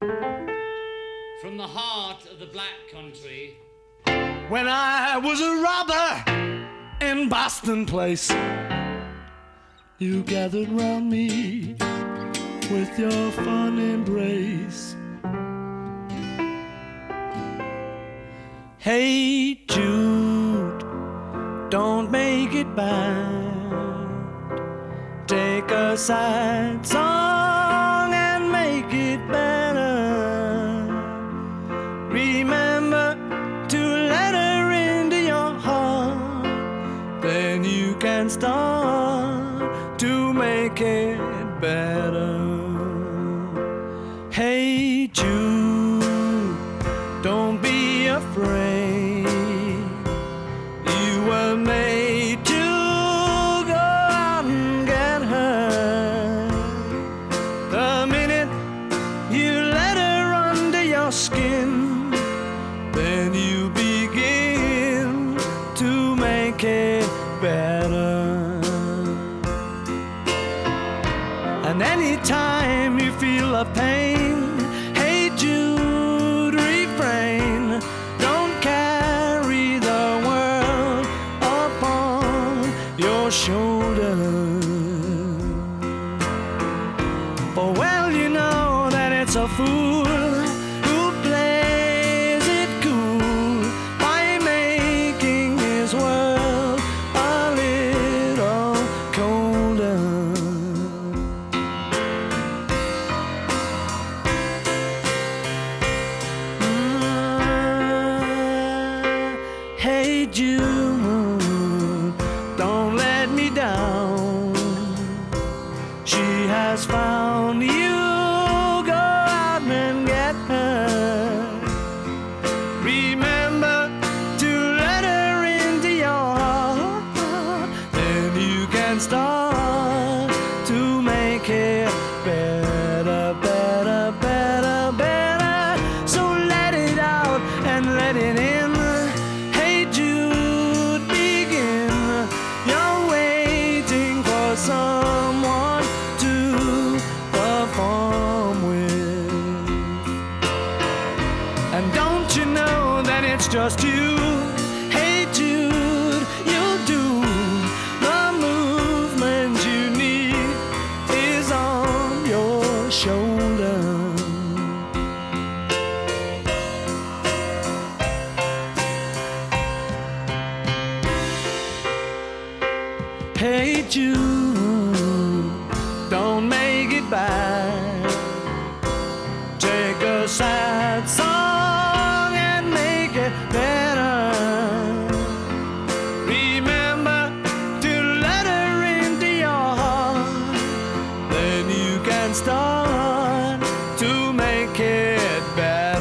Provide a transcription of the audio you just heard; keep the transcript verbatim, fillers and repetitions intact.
From the heart of the black country. When I was a robber in Boston Place, you gathered round me with your fond embrace. Hey Jude, don't make it bad. Take a sad song and make it better. Remember to let her into your heart, then you can start to make it better. Hey Jude, don't be afraid. You were made to go out and get her. The minute you let her under your skin, then you begin to make it better. And anytime you feel a pain, hey Jude, refrain. Don't carry the world upon your shoulders. For well you know that it's a fool who plays it cool by making his world a little colder. Hey Jude, don't let me down. She has found you, go out and get her. Remember to let her into your heart, then you can start to make it better, better, better, better. So let it out and let it in. Someone to perform with. And don't you know that it's just you? Hey Jude, you'll do the movement you need is on your shoulder. Hey Jude, don't make it bad. Take a sad song and make it better. Remember to let her into your heart, then you can start to make it better.